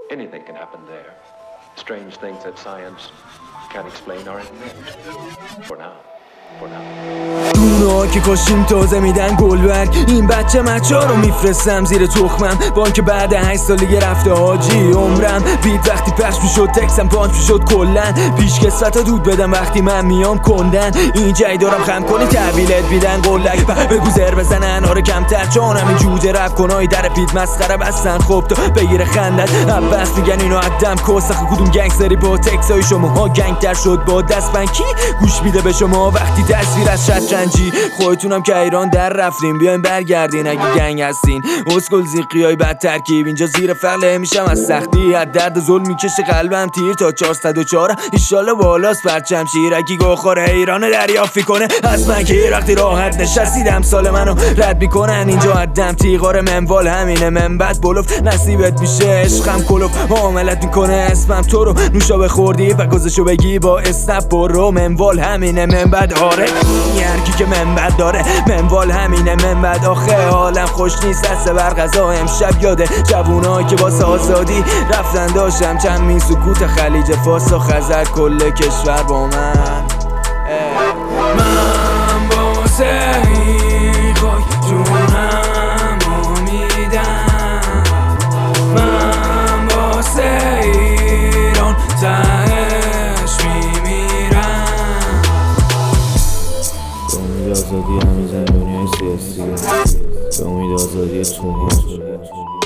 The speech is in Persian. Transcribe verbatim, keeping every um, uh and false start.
Anything can happen there. Strange things that science can't explain or invent. For now. For now. دونه که کاشیم تازه میدن گلبرگ. این بچه مچه ها رو میفرستم زیر تخمم. بان که بعد هشت سالگی رفته حاجی عمرم. بیت وقتی پخش میشد تکسم پانچ میشد کلن. پیش کسوت ها دود بدم وقتی من میام کندن. این جای دارم خم کنی تحویلت بیدن قلک. بگو زر بزنن آره کمتر چون همین جوجه رفت کنای در پیت مسخره بستن. خب تو بگیره خندت عباس میگن اینو عدم کسخ کدوم گنگستری با تکس های شما ها گنگ تر شد با دست بنکی. گوش میده به شما وقتی تصویر از شطرنجی. خودتونم که ایران در رفتیم بیاین برگردین اگه گنگ هستین. اسکل زیقی های بد ترکیب اینجا زیر فقله میشم از سختی. از درد ظلم میکشه قلبم تیر تا چهارصد و چهار. ایشالا بالاست پرچم شیرکی گوخور ایران دریافی کنه از من که وقتی راحت نشستیدم سال منو رد میکنن. اینجا عدم تیغار منوال همینه من بد بلوف نصیبت میشه عشقم کلوف معاملت میکنه اسمم تو رو نوشا بخوردی و گذشو بگی با اسنپ برو منوال همینه من بد آره یرکی که من بد داره منوال همینه من بد آخه حالم خوش نیست دست بر غذا امشب یاده جوونایی که واسه آزادی رفتن داشتم چند می سکوت خلیج فارس و خزر کل کشور با من. من واسه این خاک جونم امیدم. من واسه ایران تهش میمیرم. به امید آزادی همین دنیای سیاسیه، به امید آزادی توماس